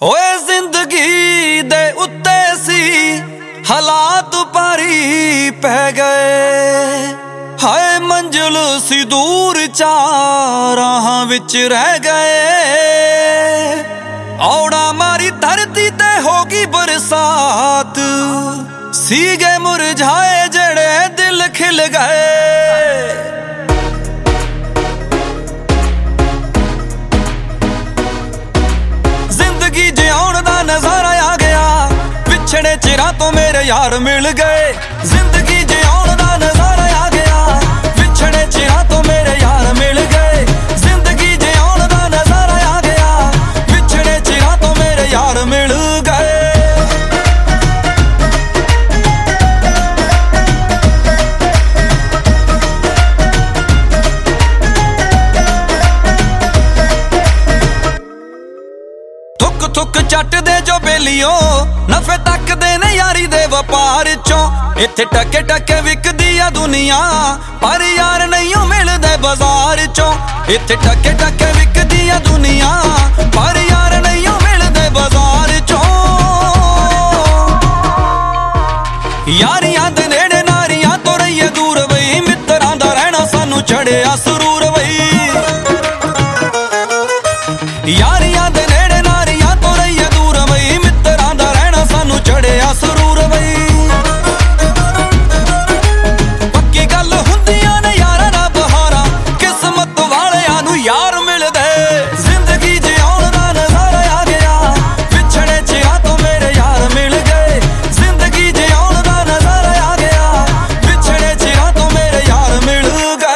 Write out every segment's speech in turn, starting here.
ओए जिंदगी दे उत्ते सी हालात भारी पै गए। हाय मंजिल सी दूर चारां विच रह गए। औड़ा मारी धरती ते होगी बरसात, सीगे मुरझाए जड़े दिल खिल गए। जिंदगी जिउण दा नजारा आ गया, पिछड़े चिरां तो मेरे यार मिल गए। जिंदगी जिउण दा नजारा आ गया, पिछड़े चिरां तो मेरे यार मिल गए। जिंदगी जिउण दा नजारा आ गया, पिछड़े चिरां तो मेरे यार मिल गए। थुक चट दे जो बेलियो नफे तक दे ने यारी दे वपार चों। इत्थे टके टके विकदी आ दुनिया, पर यार नहीं मिलदे बाजार चों। इत्थे टके टके विकदी आ दुनिया, पर यार नहीं मिलदे बाजार चों। यारियां दे नेड़े नारियां तो रहिए दूर बई, मित्रां दा रहना सानू चढ़िया सुरूर बई। यारियां दे नेड़े नारियां तो रहिए दूर बई, मित्रां दा रहना सानू चढ़िया सुरूर बई। पक्की गल हुंदियां ने यारां ना बहारां, किस्मत वालियां नू यार मिलदे। जिंदगी जिउण दा नजारा आ गया, पिछड़े चिरां तो मेरे यार मिल गए। जिंदगी जिउण दा नजारा आ गया, पिछड़े चिरां तो मेरे यार मिल गए।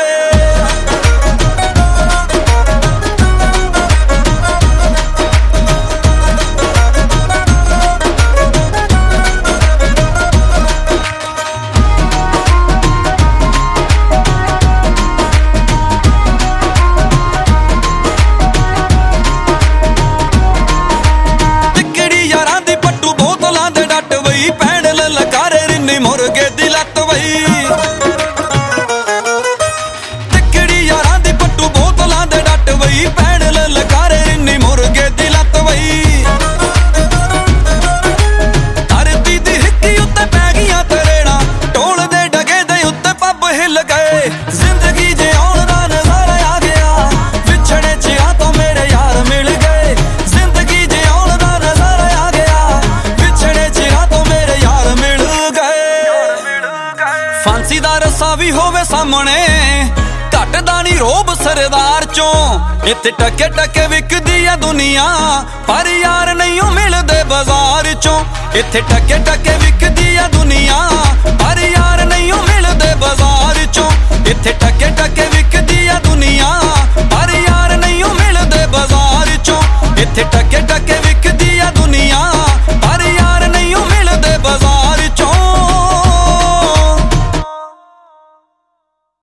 भैन ललकारे रिन्नी मुर्गे दी लत्त बई। तिकड़ी यारां दी पट्टू बोतलां दे डट बई, भैन ललकारे रिन्नी मुर्गे दी लत्त बई। धरती दी हिक्की उत्ते पै गईयां तरेड़ां, ढोल दे डगे दे उत्ते पब हिल गए। जिंदगी जिउण दा नजारा आ गया, पिछड़े चिरां तो मेरे यार मिल गए। जिंदगी जिउण दा नजारा आ गया, पिछड़े चिरां तो मेरे यार मिल गए। फांसी दा रस्सा भी होवे सामने, घटदा नी रोब सरदार चों। इत्थे टके टके विकदी आ दुनिया, पर यार नहीं मिलदे बाजार चों। इत्थे टके टके विकदी आ